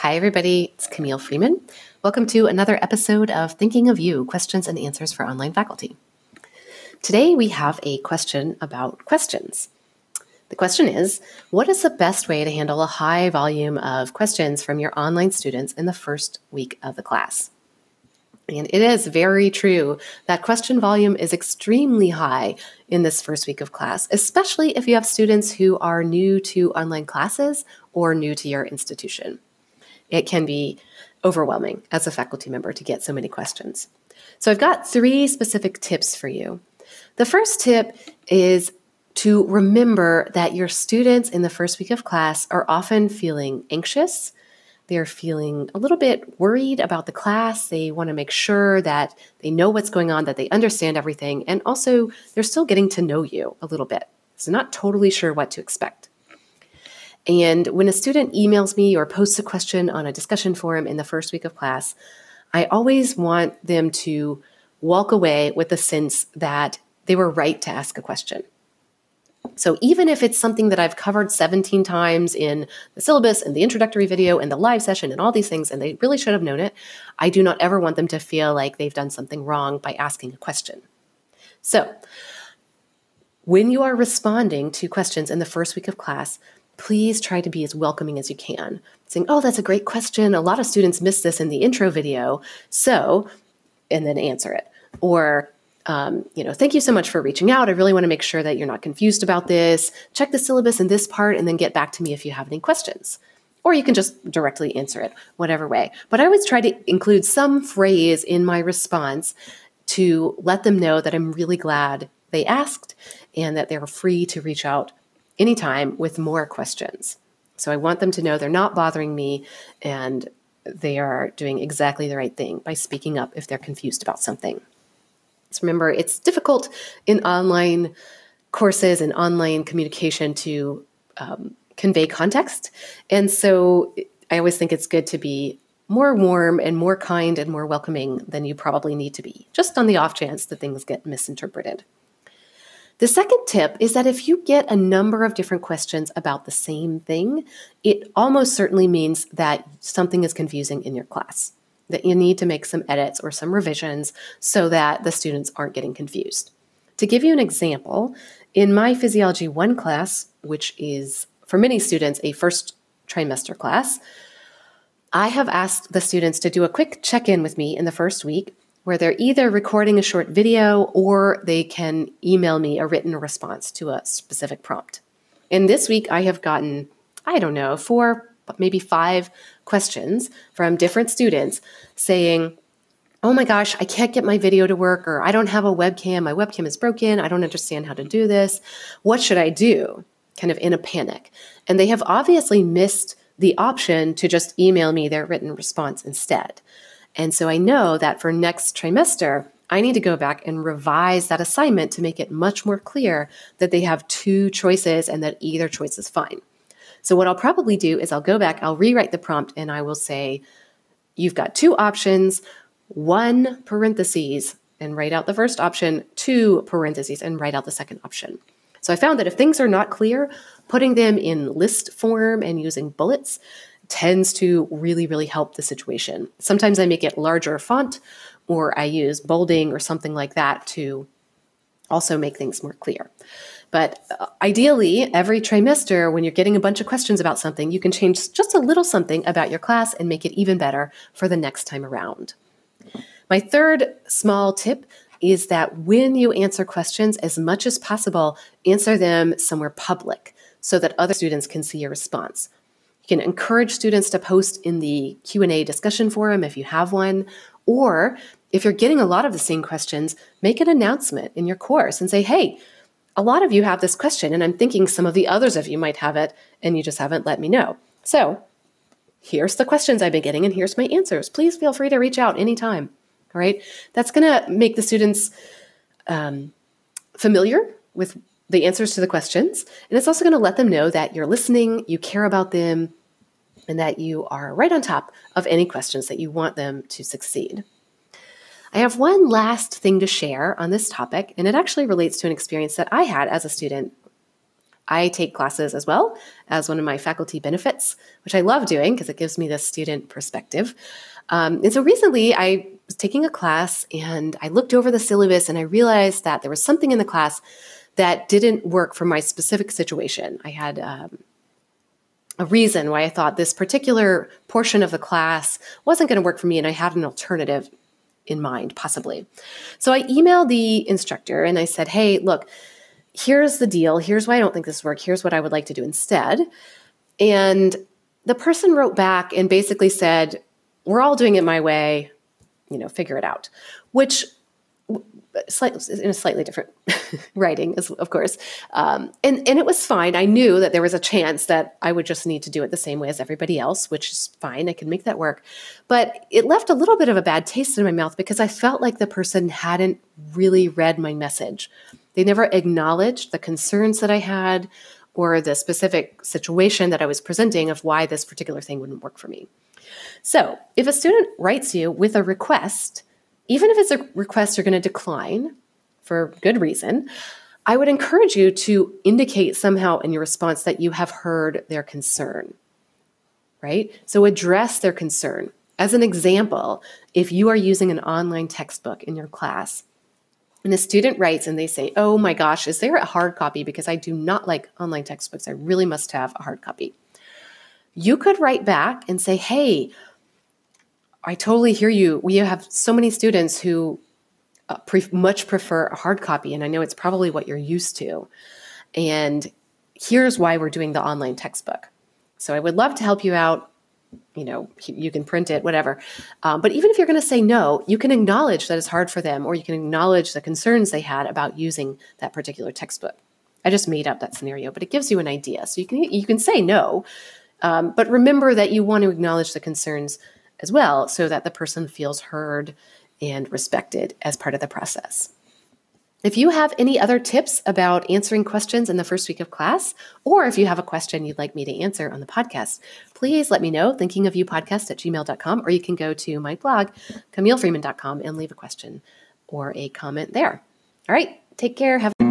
Hi, everybody. It's Camille Freeman. Welcome to another episode of Thinking of You, Questions and Answers for Online Faculty. Today, we have a question about questions. The question is, what is the best way to handle a high volume of questions from your online students in the first week of the class? And it is very true that question volume is extremely high in this first week of class, especially if you have students who are new to online classes or new to your institution. It can be overwhelming as a faculty member to get so many questions. So I've got 3 specific tips for you. The first tip is to remember that your students in the first week of class are often feeling anxious. They're feeling a little bit worried about the class. They want to make sure that they know what's going on, that they understand everything, and also they're still getting to know you a little bit. So not totally sure what to expect. And when a student emails me or posts a question on a discussion forum in the first week of class, I always want them to walk away with the sense that they were right to ask a question. So even if it's something that I've covered 17 times in the syllabus and the introductory video and the live session and all these things, and they really should have known it, I do not ever want them to feel like they've done something wrong by asking a question. So when you are responding to questions in the first week of class, please try to be as welcoming as you can. Saying, oh, that's a great question. A lot of students missed this in the intro video. So, and then answer it. Or, thank you so much for reaching out. I really want to make sure that you're not confused about this. Check the syllabus in this part and then get back to me if you have any questions. Or you can just directly answer it, whatever way. But I always try to include some phrase in my response to let them know that I'm really glad they asked and that they're free to reach out anytime with more questions. So I want them to know they're not bothering me and they are doing exactly the right thing by speaking up if they're confused about something. So remember, it's difficult in online courses and online communication to convey context. And so I always think it's good to be more warm and more kind and more welcoming than you probably need to be, just on the off chance that things get misinterpreted. The second tip is that if you get a number of different questions about the same thing, it almost certainly means that something is confusing in your class, that you need to make some edits or some revisions so that the students aren't getting confused. To give you an example, in my Physiology 1 class, which is for many students a first trimester class, I have asked the students to do a quick check-in with me in the first week where they're either recording a short video or they can email me a written response to a specific prompt. And this week I have gotten, 4, maybe 5 questions from different students saying, oh my gosh, I can't get my video to work, or I don't have a webcam, my webcam is broken, I don't understand how to do this. What should I do? Kind of in a panic. And they have obviously missed the option to just email me their written response instead. And so I know that for next trimester, I need to go back and revise that assignment to make it much more clear that they have 2 choices and that either choice is fine. So what I'll probably do is I'll go back, I'll rewrite the prompt, and I will say, you've got 2 options, 1 parentheses, and write out the first option, 2 parentheses, and write out the second option. So I found that if things are not clear, putting them in list form and using bullets tends to really, really help the situation. Sometimes I make it larger font, or I use bolding or something like that to also make things more clear. But ideally, every trimester, when you're getting a bunch of questions about something, you can change just a little something about your class and make it even better for the next time around. My third small tip is that when you answer questions, as much as possible, answer them somewhere public so that other students can see your response. You can encourage students to post in the Q&A discussion forum if you have one, or if you're getting a lot of the same questions, make an announcement in your course and say, hey, a lot of you have this question, and I'm thinking some of the others of you might have it, and you just haven't let me know. So here's the questions I've been getting, and here's my answers. Please feel free to reach out anytime. All right? That's going to make the students familiar with the answers to the questions. And it's also going to let them know that you're listening, you care about them, and that you are right on top of any questions that you want them to succeed. I have one last thing to share on this topic, and it actually relates to an experience that I had as a student I take classes as well as one of my faculty benefits, which I love doing because it gives me this student perspective. And so recently I was taking a class and I looked over the syllabus and I realized that there was something in the class that didn't work for my specific situation. I had a reason why I thought this particular portion of the class wasn't going to work for me, and I had an alternative in mind, possibly. So I emailed the instructor and I said, hey, look, here's the deal. Here's why I don't think this works. Here's what I would like to do instead. And the person wrote back and basically said, we're all doing it my way, figure it out, which in a slightly different writing, of course. And it was fine. I knew that there was a chance that I would just need to do it the same way as everybody else, which is fine. I can make that work. But it left a little bit of a bad taste in my mouth because I felt like the person hadn't really read my message. They never acknowledged the concerns that I had or the specific situation that I was presenting of why this particular thing wouldn't work for me. So if a student writes you with a request, even if it's a request you're going to decline for good reason, I would encourage you to indicate somehow in your response that you have heard their concern, right? So address their concern. As an example, if you are using an online textbook in your class, and a student writes and they say, oh my gosh, is there a hard copy? Because I do not like online textbooks. I really must have a hard copy. You could write back and say, hey, I totally hear you. We have so many students who much prefer a hard copy, and I know it's probably what you're used to. And here's why we're doing the online textbook. So I would love to help you out. You can print it, whatever. But even if you're going to say no, you can acknowledge that it's hard for them, or you can acknowledge the concerns they had about using that particular textbook. I just made up that scenario, but it gives you an idea. So you can say no, but remember that you want to acknowledge the concerns as well, so that the person feels heard and respected as part of the process. If you have any other tips about answering questions in the first week of class, or if you have a question you'd like me to answer on the podcast, please let me know, thinkingofyoupodcast@gmail.com, or you can go to my blog, CamilleFreeman.com, and leave a question or a comment there. All right, take care. Have